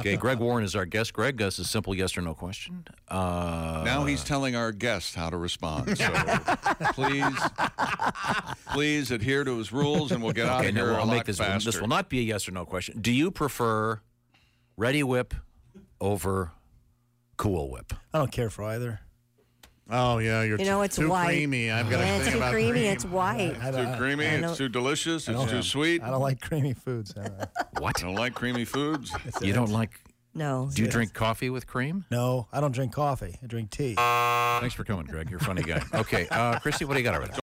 Okay, Greg Warren is our guest. Greg, this is a simple yes or no question. Now he's telling our guest how to respond. So please adhere to his rules, and we'll get out of here I'll make this faster. This will not be a yes or no question. Do you prefer Ready Whip over Cool Whip? I don't care for either. Oh, yeah, it's too white. creamy. I've got to It's think too about creamy. cream. It's white. It's too creamy. It's too delicious. It's too sweet. I don't like creamy foods. What? I don't like creamy foods. You don't like... No. Do you drink coffee with cream? No, I don't drink coffee. I drink tea. Thanks for coming, Greg. You're a funny guy. Okay, Christy, what do you got over there?